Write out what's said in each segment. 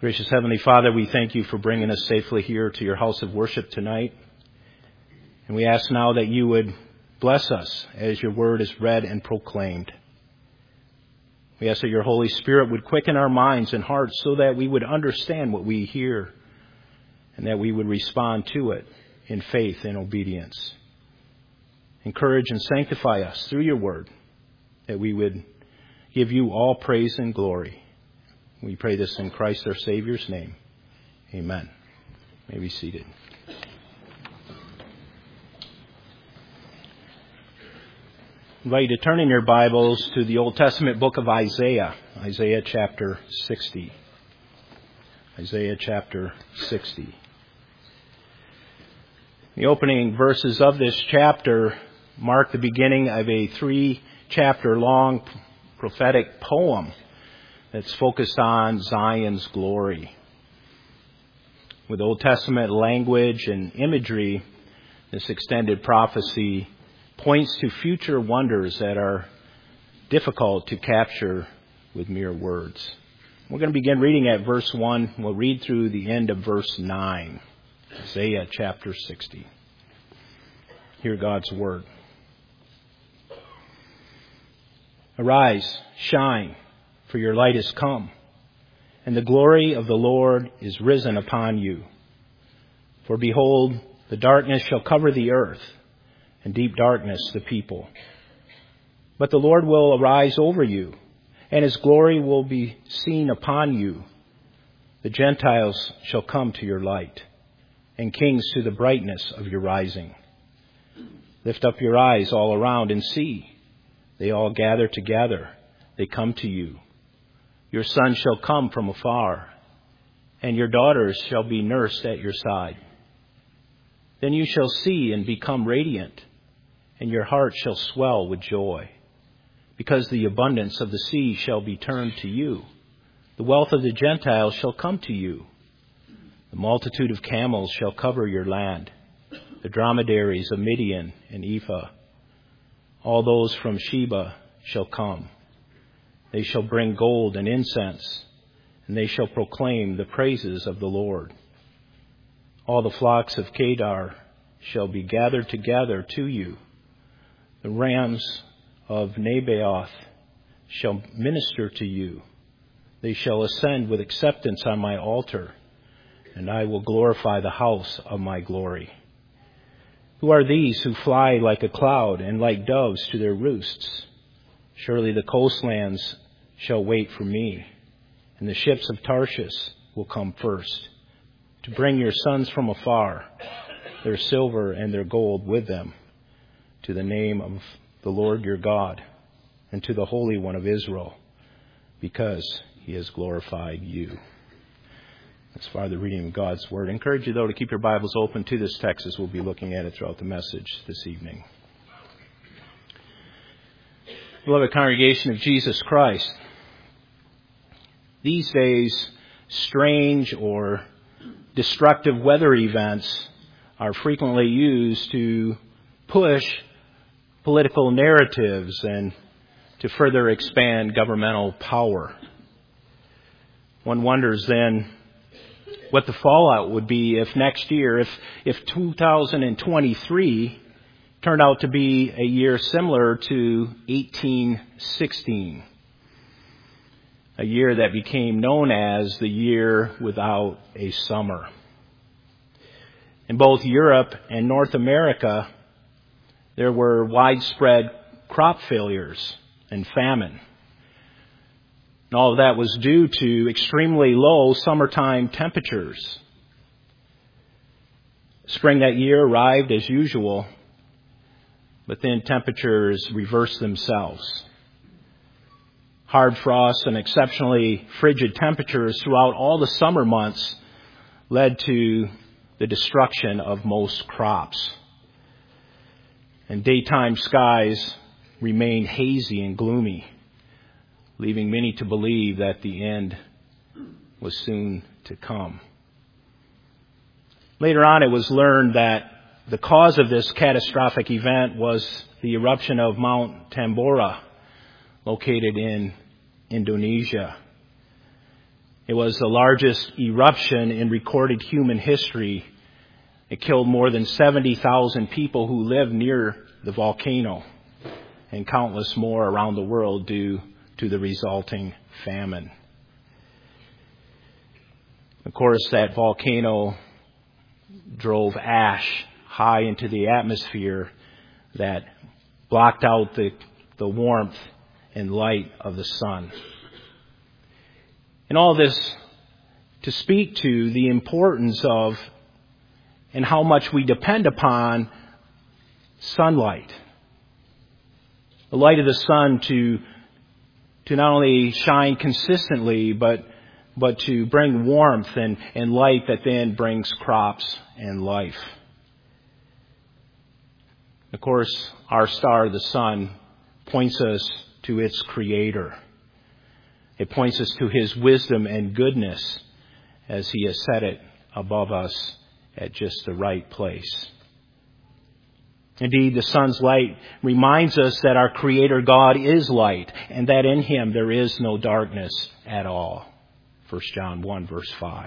Gracious Heavenly Father, we thank you for bringing us safely here to your house of worship tonight. And we ask now that you would bless us as your word is read and proclaimed. We ask that your Holy Spirit would quicken our minds and hearts so that we would understand what we hear and that we would respond to it in faith and obedience. Encourage and sanctify us through your word, that we would give you all praise and glory. We pray this in Christ our Savior's name. Amen. You may be seated. I invite you to turn in your Bibles to the Old Testament book of Isaiah, Isaiah chapter 60. Isaiah chapter 60. The opening verses of this chapter mark the beginning of a 3-chapter long prophetic poem that's focused on Zion's glory. With Old Testament language and imagery, this extended prophecy points to future wonders that are difficult to capture with mere words. We're going to begin reading at verse 1. We'll read through the end of verse 9. Isaiah chapter 60. Hear God's word. Arise, shine, for your light is come, and the glory of the Lord is risen upon you. For behold, the darkness shall cover the earth, and deep darkness the people. But the Lord will arise over you, and his glory will be seen upon you. The Gentiles shall come to your light, and kings to the brightness of your rising. Lift up your eyes all around and see. They all gather together. They come to you. Your sons shall come from afar, and your daughters shall be nursed at your side. Then you shall see and become radiant, and your heart shall swell with joy, because the abundance of the sea shall be turned to you. The wealth of the Gentiles shall come to you. The multitude of camels shall cover your land, the dromedaries of Midian and Ephah. All those from Sheba shall come. They shall bring gold and incense, and they shall proclaim the praises of the Lord. All the flocks of Kedar shall be gathered together to you. The rams of Nabaioth shall minister to you. They shall ascend with acceptance on my altar, and I will glorify the house of my glory. Who are these who fly like a cloud and like doves to their roosts? Surely the coastlands shall wait for me, and the ships of Tarshish will come first, to bring your sons from afar, their silver and their gold with them, to the name of the Lord your God, and to the Holy One of Israel, because he has glorified you. As far as the reading of God's Word. I encourage you, though, to keep your Bibles open to this text as we'll be looking at it throughout the message this evening. Beloved congregation of Jesus Christ, these days, strange or destructive weather events are frequently used to push political narratives and to further expand governmental power. One wonders then what the fallout would be if next year, if 2023 turned out to be a year similar to 1816, a year that became known as the year without a summer. In both Europe and North America, there were widespread crop failures and famine. And all of that was due to extremely low summertime temperatures. Spring that year arrived as usual, but then temperatures reversed themselves. Hard frosts and exceptionally frigid temperatures throughout all the summer months led to the destruction of most crops. And daytime skies remained hazy and gloomy, leaving many to believe that the end was soon to come. Later on, it was learned that the cause of this catastrophic event was the eruption of Mount Tambora, located in Indonesia. It was the largest eruption in recorded human history. It killed more than 70,000 people who lived near the volcano, and countless more around the world due to the resulting famine. Of course, that volcano drove ash high into the atmosphere that blocked out the warmth and light of the sun. And all this to speak to the importance of and how much we depend upon sunlight. The light of the sun to not only shine consistently, but to bring warmth and light that then brings crops and life. Of course, our star, the sun, points us to its Creator. It points us to His wisdom and goodness as He has set it above us at just the right place. Indeed, the sun's light reminds us that our Creator God is light and that in Him there is no darkness at all. 1 John 1 verse 5.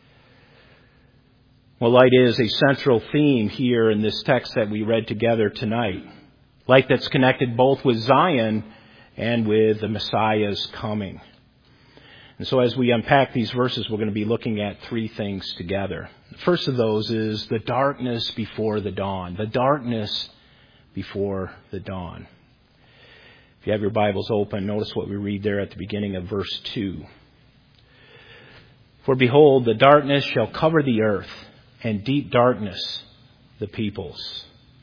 Well, light is a central theme here in this text that we read together tonight. Light that's connected both with Zion and with the Messiah's coming. And so as we unpack these verses, we're going to be looking at three things together. The first of those is the darkness before the dawn. The darkness before the dawn. If you have your Bibles open, notice what we read there at the beginning of verse 2. For behold, the darkness shall cover the earth, and deep darkness the peoples.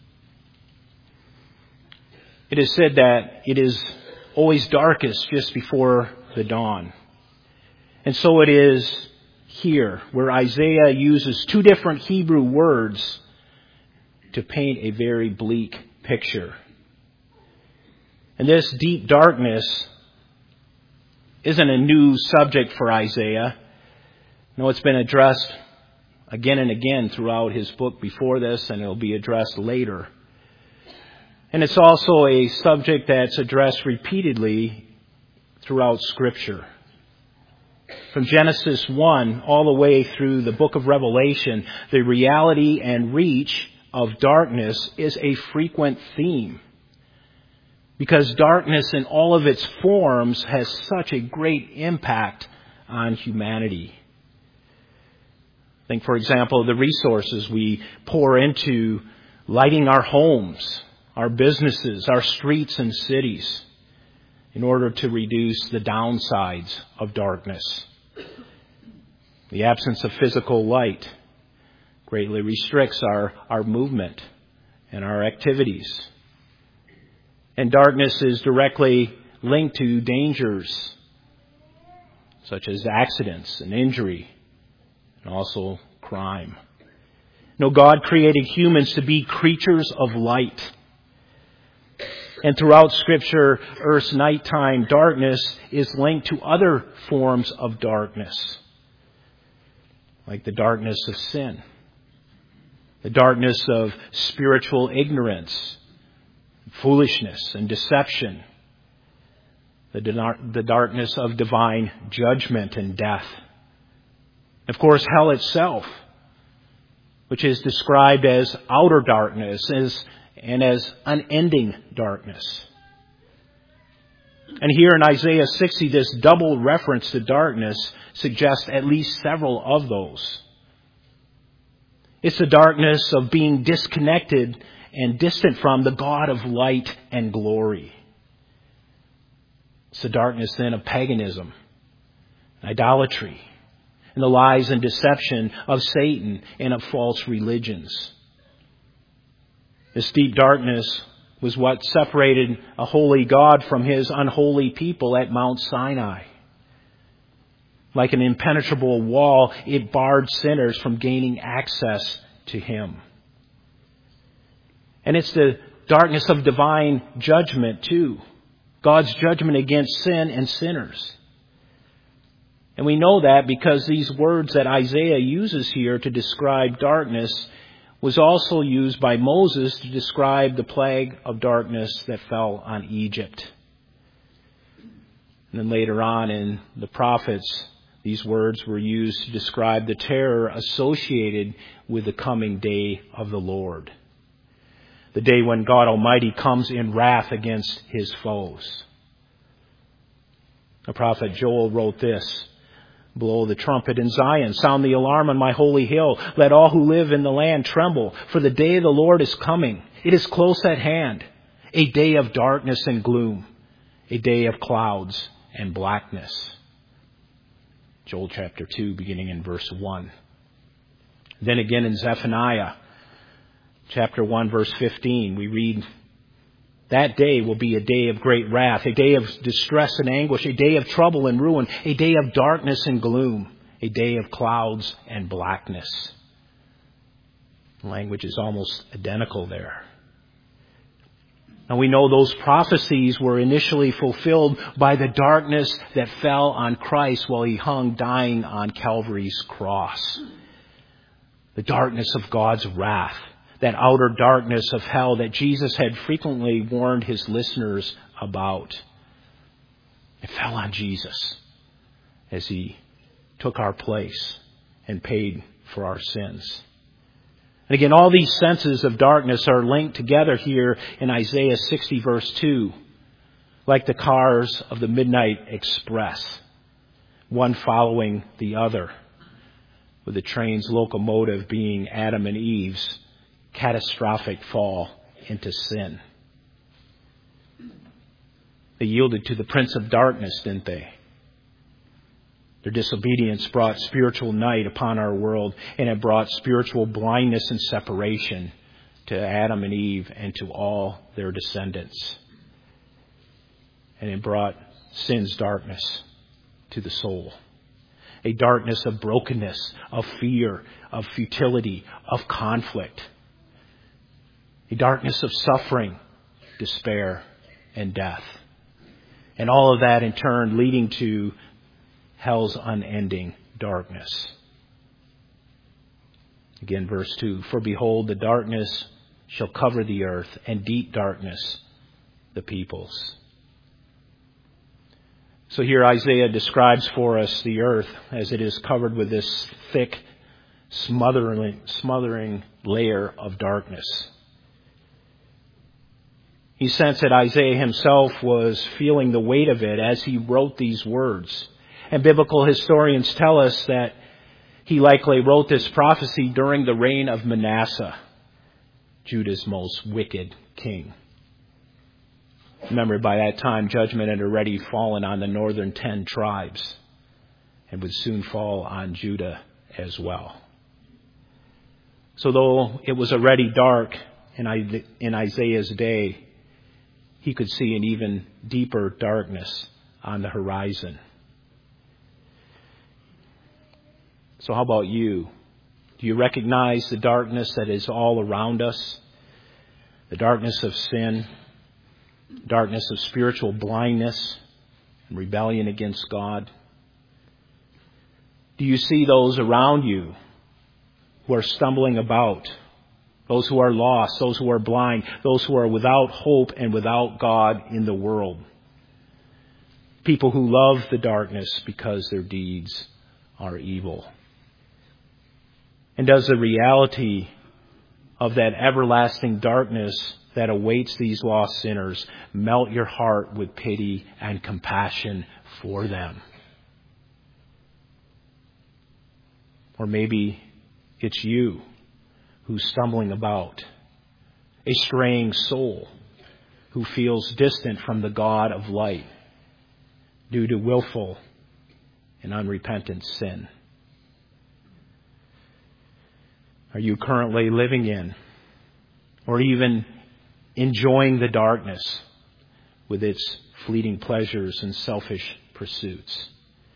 It is said that it is always darkest just before the dawn. And so it is here, where Isaiah uses two different Hebrew words to paint a very bleak picture. And this deep darkness isn't a new subject for Isaiah. No, it's been addressed again and again throughout his book before this, and it'll be addressed later. And it's also a subject that's addressed repeatedly throughout Scripture. From Genesis 1 all the way through the book of Revelation, the reality and reach of darkness is a frequent theme. Because darkness in all of its forms has such a great impact on humanity. Think, for example, the resources we pour into lighting our homes, our businesses, our streets and cities in order to reduce the downsides of darkness. The absence of physical light greatly restricts our movement and our activities. And darkness is directly linked to dangers such as accidents and injury and also crime. No, God created humans to be creatures of light. And throughout Scripture, Earth's nighttime darkness is linked to other forms of darkness, like the darkness of sin, the darkness of spiritual ignorance, foolishness and deception, the darkness of divine judgment and death. Of course, hell itself, which is described as outer darkness and as unending darkness. And here in Isaiah 60, this double reference to darkness suggests at least several of those. It's the darkness of being disconnected and distant from the God of light and glory. It's the darkness then of paganism, idolatry, and the lies and deception of Satan and of false religions. This deep darkness was what separated a holy God from His unholy people at Mount Sinai. Like an impenetrable wall, it barred sinners from gaining access to Him. And it's the darkness of divine judgment too. God's judgment against sin and sinners. And we know that because these words that Isaiah uses here to describe darkness was also used by Moses to describe the plague of darkness that fell on Egypt. And then later on in the prophets, These words were used to describe the terror associated with the coming day of the Lord. The day when God Almighty comes in wrath against his foes. The prophet Joel wrote this: "Blow the trumpet in Zion, sound the alarm on my holy hill. Let all who live in the land tremble, for the day of the Lord is coming. It is close at hand, a day of darkness and gloom, a day of clouds and blackness." Joel chapter 2, beginning in verse 1. Then again in Zephaniah chapter 1, verse 15, we read, "That day will be a day of great wrath, a day of distress and anguish, a day of trouble and ruin, a day of darkness and gloom, a day of clouds and blackness." The language is almost identical there. And we know those prophecies were initially fulfilled by the darkness that fell on Christ while he hung dying on Calvary's cross. The darkness of God's wrath, that outer darkness of hell that Jesus had frequently warned his listeners about. It fell on Jesus as he took our place and paid for our sins. And again, all these senses of darkness are linked together here in Isaiah 60 verse 2, like the cars of the Midnight Express, one following the other, with the train's locomotive being Adam and Eve's catastrophic fall into sin. They yielded to the prince of darkness, didn't they? Their disobedience brought spiritual night upon our world, and it brought spiritual blindness and separation to Adam and Eve and to all their descendants. And it brought sin's darkness to the soul. A darkness of brokenness, of fear, of futility, of conflict. A darkness of suffering, despair, and death. And all of that in turn leading to hell's unending darkness. Again, verse 2, "For behold, the darkness shall cover the earth, and deep darkness the peoples." So here Isaiah describes for us the earth as it is covered with this thick, smothering layer of darkness. He sensed that Isaiah himself was feeling the weight of it as he wrote these words. And biblical historians tell us that he likely wrote this prophecy during the reign of Manasseh, Judah's most wicked king. Remember, by that time, judgment had already fallen on the northern 10 tribes and would soon fall on Judah as well. So though it was already dark in Isaiah's day, he could see an even deeper darkness on the horizon. So how about you? Do you recognize the darkness that is all around us? The darkness of sin, darkness of spiritual blindness and rebellion against God? Do you see those around you who are stumbling about? Those who are lost, those who are blind, those who are without hope and without God in the world? People who love the darkness because their deeds are evil. And does the reality of that everlasting darkness that awaits these lost sinners melt your heart with pity and compassion for them? Or maybe it's you who's stumbling about, a straying soul who feels distant from the God of light due to willful and unrepentant sin. Are you currently living in or even enjoying the darkness with its fleeting pleasures and selfish pursuits?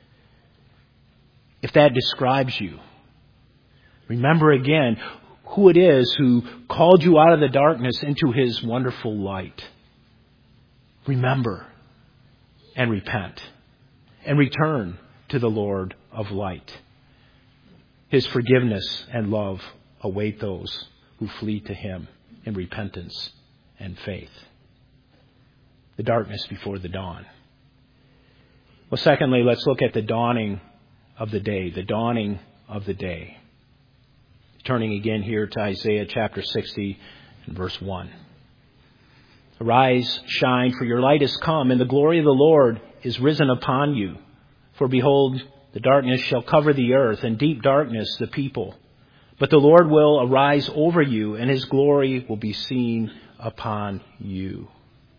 If that describes you, remember again who it is who called you out of the darkness into his wonderful light. Remember and repent and return to the Lord of light. His forgiveness and love await those who flee to him in repentance and faith. The darkness before the dawn. Well, secondly, let's look at the dawning of the day, the dawning of the day. Turning again here to Isaiah chapter 60 and verse 1. Arise, shine, for your light is come, and the glory of the Lord is risen upon you. For behold, the darkness shall cover the earth, and deep darkness the people. But the Lord will arise over you, and his glory will be seen upon you.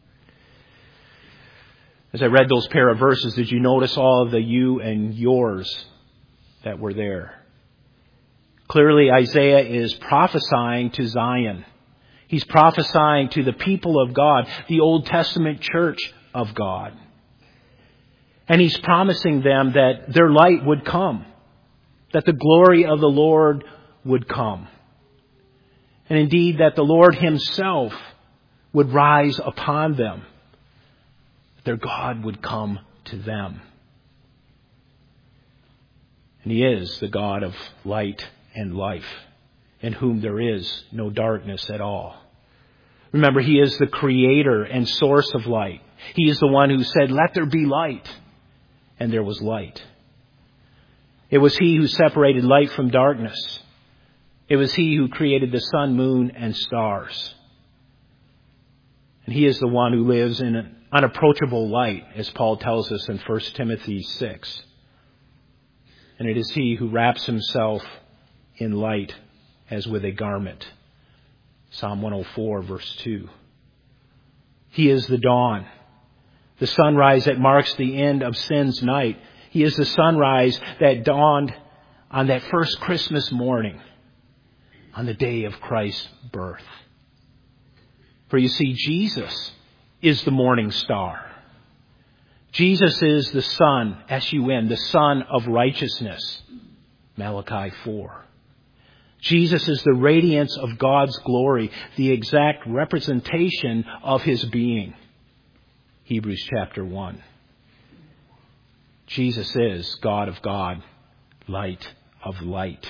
As I read those pair of verses, did you notice all of the you and yours that were there? Clearly, Isaiah is prophesying to Zion. He's prophesying to the people of God, the Old Testament church of God. And he's promising them that their light would come, that the glory of the Lord would come. And indeed, that the Lord himself would rise upon them, that their God would come to them. And he is the God of light and life, in whom there is no darkness at all. Remember, he is the creator and source of light. He is the one who said, "Let there be light," and there was light. It was he who separated light from darkness. It was he who created the sun, moon, and stars. And he is the one who lives in an unapproachable light, as Paul tells us in 1 Timothy 6. And it is he who wraps himself in light as with a garment. Psalm 104, verse 2. He is the dawn, the sunrise that marks the end of sin's night. He is the sunrise that dawned on that first Christmas morning, on the day of Christ's birth. For you see, Jesus is the morning star. Jesus is the Son, S-U-N, the Son of righteousness, Malachi 4. Jesus is the radiance of God's glory, the exact representation of his being, Hebrews chapter 1. Jesus is God of God, light of light.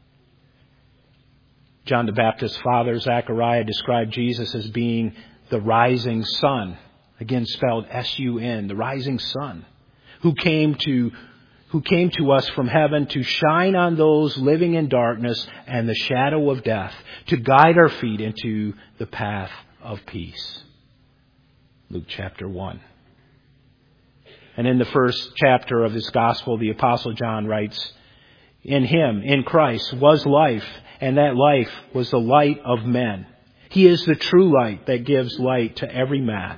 John the Baptist's father, Zechariah, described Jesus as being the rising sun, again spelled S-U-N, the rising sun, who came to us from heaven to shine on those living in darkness and the shadow of death, to guide our feet into the path of peace. Luke chapter 1. And in the first chapter of his gospel, the Apostle John writes, "In him, in Christ, was life, and that life was the light of men. He is the true light that gives light to every man."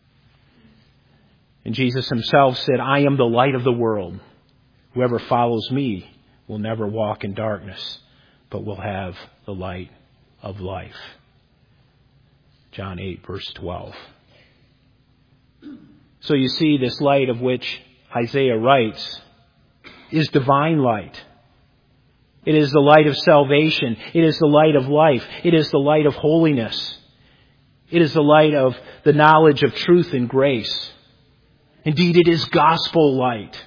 And Jesus himself said, "I am the light of the world. Whoever follows me will never walk in darkness, but will have the light of life." John 8, verse 12. So you see, this light of which Isaiah writes is divine light. It is the light of salvation. It is the light of life. It is the light of holiness. It is the light of the knowledge of truth and grace. Indeed, it is gospel light.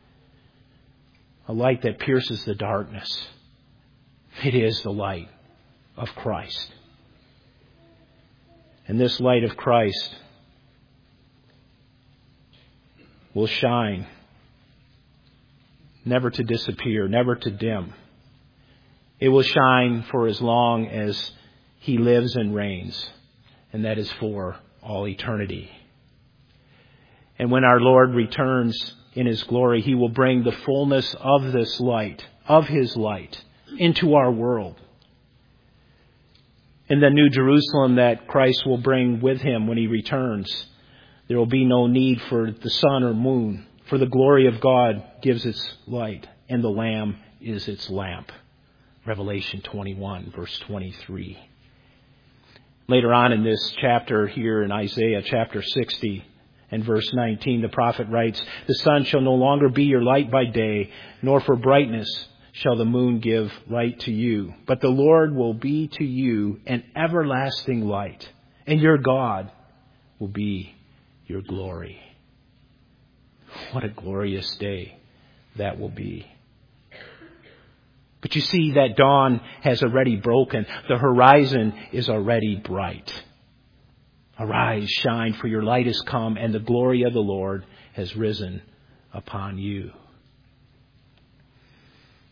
A light that pierces the darkness. It is the light of Christ. And this light of Christ will shine, never to disappear, never to dim. It will shine for as long as he lives and reigns, and that is for all eternity. And when our Lord returns in his glory, he will bring the fullness of this light, of his light, into our world. In the New Jerusalem that Christ will bring with him when he returns, there will be no need for the sun or moon, for the glory of God gives its light, and the Lamb is its lamp. Revelation 21, verse 23. Later on in this chapter here in Isaiah chapter 60, and verse 19, the prophet writes, "The sun shall no longer be your light by day, nor for brightness shall the moon give light to you. But the Lord will be to you an everlasting light, and your God will be your glory." What a glorious day that will be. But you see, that dawn has already broken. The horizon is already bright. Arise, shine, for your light is come, and the glory of the Lord has risen upon you.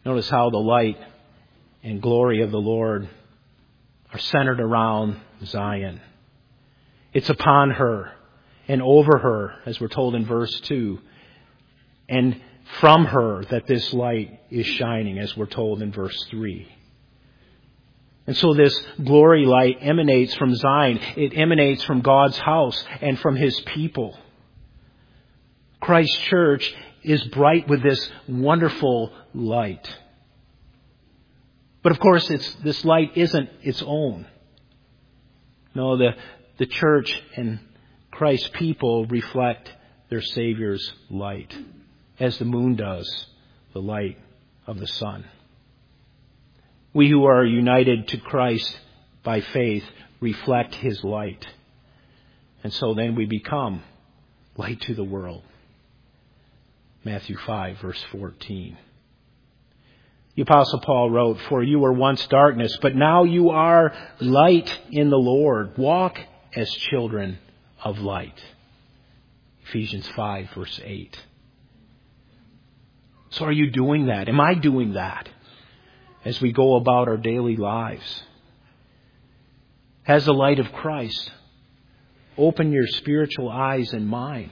Notice how the light and glory of the Lord are centered around Zion. It's upon her and over her, as we're told in verse 2, and from her that this light is shining, as we're told in verse 3. And so this glory light emanates from Zion. It emanates from God's house and from His people. Christ's church is bright with this wonderful light. But of course, this light isn't its own. No, the church and Christ's people reflect their Savior's light, as the moon does the light of the sun. We who are united to Christ by faith reflect His light. And so then we become light to the world. Matthew 5, verse 14. The Apostle Paul wrote, "For you were once darkness, but now you are light in the Lord. Walk as children of light." Ephesians 5, verse 8. So are you doing that? Am I doing that as we go about our daily lives? Has the light of Christ opened your spiritual eyes and mind?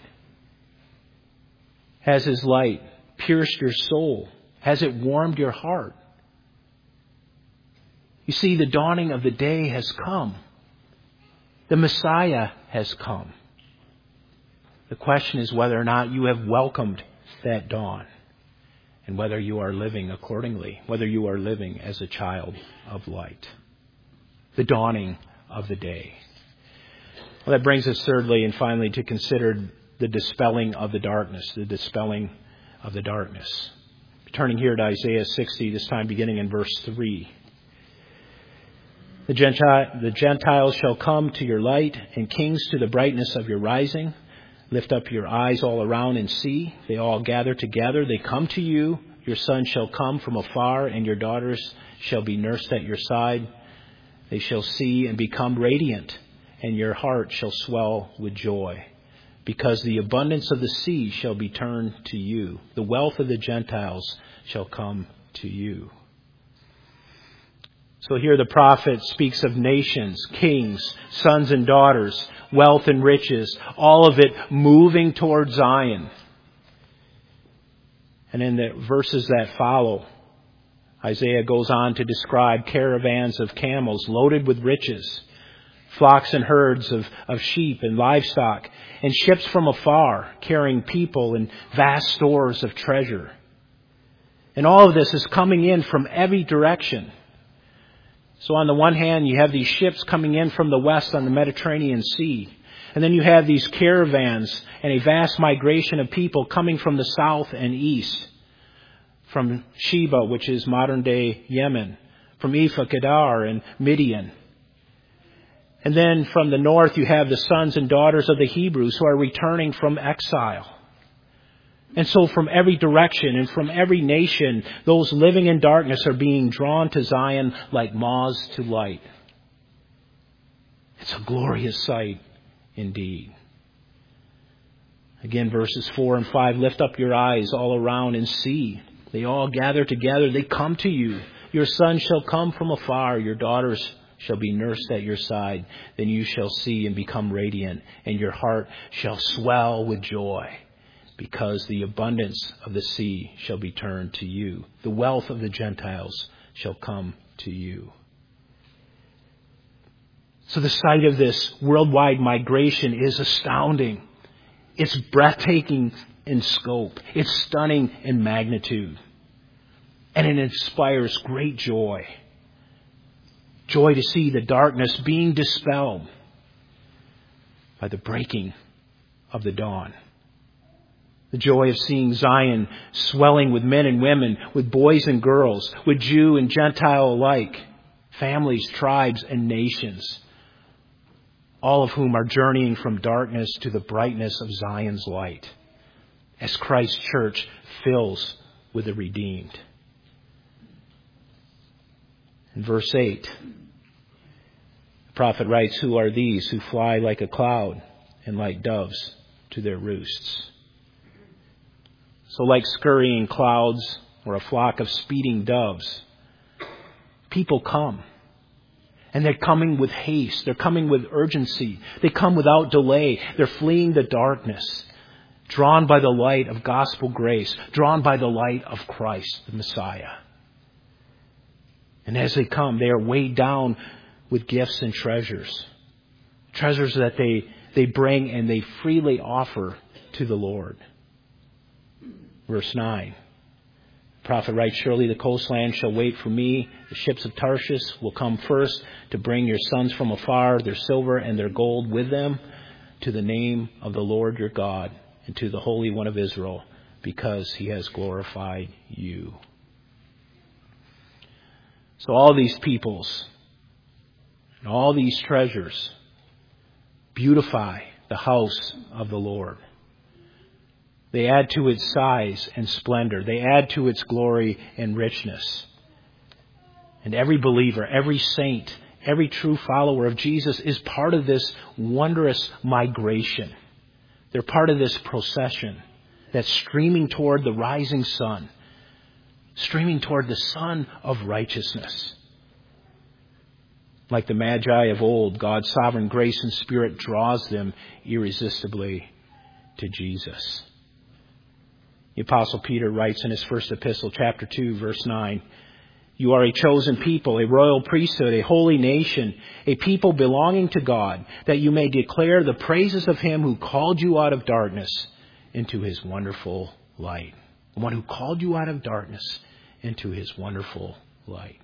Has His light pierced your soul? Has it warmed your heart? You see, the dawning of the day has come. The Messiah has come. The question is whether or not you have welcomed that dawn, and whether you are living accordingly, whether you are living as a child of light. The dawning of the day. Well, that brings us thirdly and finally to consider the dispelling of the darkness. The dispelling of the darkness. Turning here to Isaiah 60, this time beginning in verse 3. The Gentiles shall come to your light, and kings to the brightness of your rising. Lift up your eyes all around and see. They all gather together. They come to you. Your sons shall come from afar, and your daughters shall be nursed at your side. They shall see and become radiant, and your heart shall swell with joy. Because the abundance of the sea shall be turned to you. The wealth of the Gentiles shall come to you. So here the prophet speaks of nations, kings, sons and daughters, wealth and riches, all of it moving toward Zion. And in the verses that follow, Isaiah goes on to describe caravans of camels loaded with riches, flocks and herds of sheep and livestock, and ships from afar carrying people and vast stores of treasure. And all of this is coming in from every direction. So on the one hand, you have these ships coming in from the west on the Mediterranean Sea. And then you have these caravans and a vast migration of people coming from the south and east. From Sheba, which is modern-day Yemen. From Ephah, Kedar, and Midian. And then from the north, you have the sons and daughters of the Hebrews who are returning from exile. And so from every direction and from every nation, those living in darkness are being drawn to Zion like moths to light. It's a glorious sight indeed. Again, verses 4 and 5, lift up your eyes all around and see. They all gather together. They come to you. Your sons shall come from afar. Your daughters shall be nursed at your side. Then you shall see and become radiant, and your heart shall swell with joy, because the abundance of the sea shall be turned to you. The wealth of the Gentiles shall come to you. So the sight of this worldwide migration is astounding. It's breathtaking in scope. It's stunning in magnitude. And it inspires great joy. Joy to see the darkness being dispelled by the breaking of the dawn. The joy of seeing Zion swelling with men and women, with boys and girls, with Jew and Gentile alike, families, tribes, and nations, all of whom are journeying from darkness to the brightness of Zion's light, as Christ's church fills with the redeemed. In verse 8, the prophet writes, who are these who fly like a cloud and like doves to their roosts? So like scurrying clouds or a flock of speeding doves. People come. And they're coming with haste. They're coming with urgency. They come without delay. They're fleeing the darkness, drawn by the light of gospel grace, drawn by the light of Christ, the Messiah. And as they come, they are weighed down with gifts and treasures. Treasures that they bring and they freely offer to the Lord. Verse 9. The prophet writes, surely the coastland shall wait for me. The ships of Tarshish will come first to bring your sons from afar, their silver and their gold with them, to the name of the Lord your God and to the Holy One of Israel, because he has glorified you. So all these peoples and all these treasures beautify the house of the Lord. They add to its size and splendor. They add to its glory and richness. And every believer, every saint, every true follower of Jesus is part of this wondrous migration. They're part of this procession that's streaming toward the rising sun, streaming toward the sun of righteousness. Like the Magi of old, God's sovereign grace and Spirit draws them irresistibly to Jesus. The Apostle Peter writes in his first epistle, chapter 2, verse 9, you are a chosen people, a royal priesthood, a holy nation, a people belonging to God, that you may declare the praises of him who called you out of darkness into his wonderful light. The one who called you out of darkness into his wonderful light.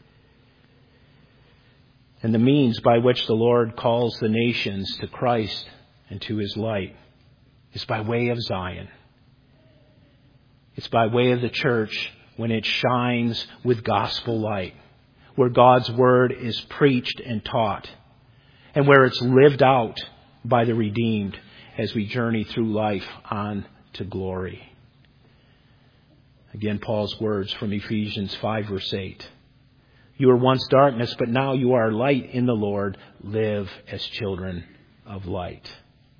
And the means by which the Lord calls the nations to Christ and to his light is by way of Zion. It's by way of the church when it shines with gospel light, where God's word is preached and taught, and where it's lived out by the redeemed as we journey through life on to glory. Again, Paul's words from Ephesians 5, verse 8. You were once darkness, but now you are light in the Lord. Live as children of light.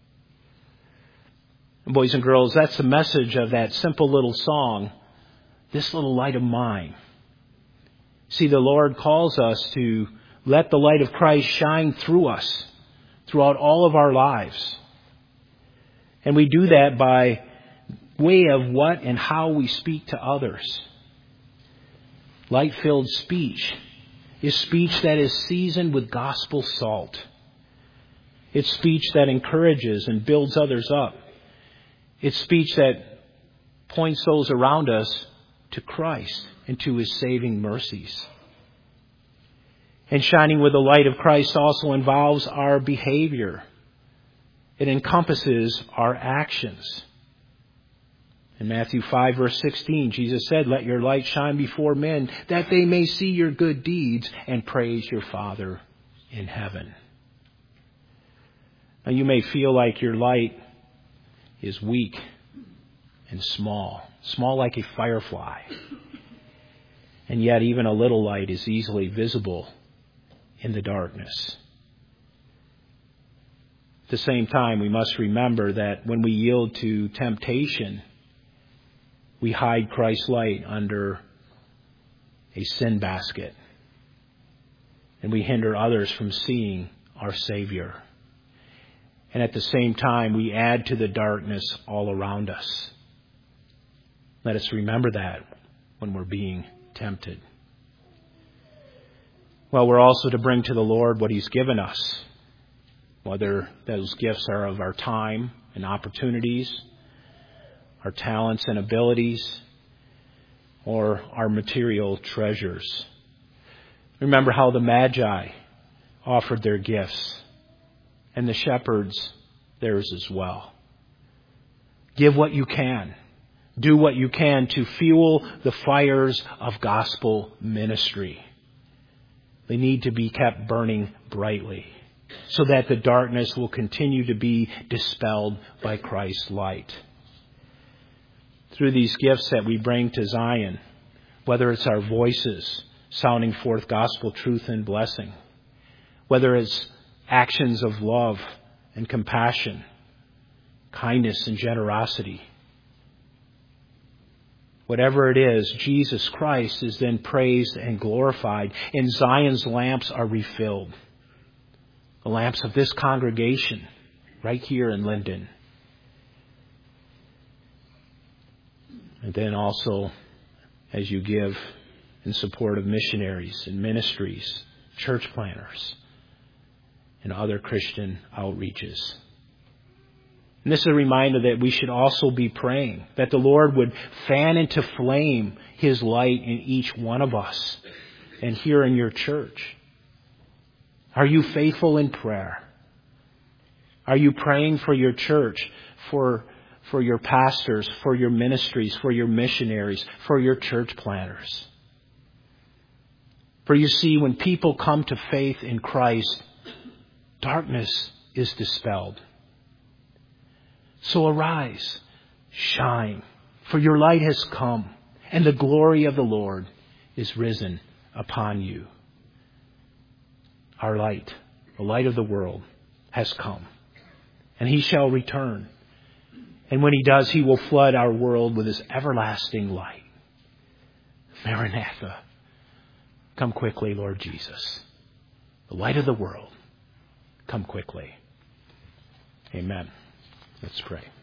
Boys and girls, that's the message of that simple little song, This Little Light of Mine. See, the Lord calls us to let the light of Christ shine through us, throughout all of our lives. And we do that by way of what and how we speak to others. Light-filled speech is speech that is seasoned with gospel salt. It's speech that encourages and builds others up. It's speech that points those around us to Christ and to his saving mercies. And shining with the light of Christ also involves our behavior. It encompasses our actions. In Matthew 5, verse 16, Jesus said, let your light shine before men, that they may see your good deeds and praise your Father in heaven. Now, you may feel like your light is weak and small like a firefly. And yet even a little light is easily visible in the darkness. At the same time, we must remember that when we yield to temptation, we hide Christ's light under a sin basket. And we hinder others from seeing our Savior. And at the same time, we add to the darkness all around us. Let us remember that when we're being tempted. Well, we're also to bring to the Lord what he's given us, whether those gifts are of our time and opportunities, our talents and abilities, or our material treasures. Remember how the Magi offered their gifts, and the shepherds theirs as well. Give what you can. Do what you can to fuel the fires of gospel ministry. They need to be kept burning brightly so that the darkness will continue to be dispelled by Christ's light. Through these gifts that we bring to Zion, whether it's our voices sounding forth gospel truth and blessing, whether it's actions of love and compassion, kindness and generosity, whatever it is, Jesus Christ is then praised and glorified, and Zion's lamps are refilled. The lamps of this congregation right here in Linden. And then also, as you give in support of missionaries and ministries, church planners, and other Christian outreaches. And this is a reminder that we should also be praying that the Lord would fan into flame His light in each one of us and here in your church. Are you faithful in prayer? Are you praying for your church, for your pastors, for your ministries, for your missionaries, for your church planners? For you see, when people come to faith in Christ, darkness is dispelled. So arise, shine, for your light has come, and the glory of the Lord is risen upon you. Our light, the light of the world, has come, and He shall return. And when He does, He will flood our world with His everlasting light. Maranatha, come quickly, Lord Jesus, the light of the world. Come quickly. Amen. Let's pray.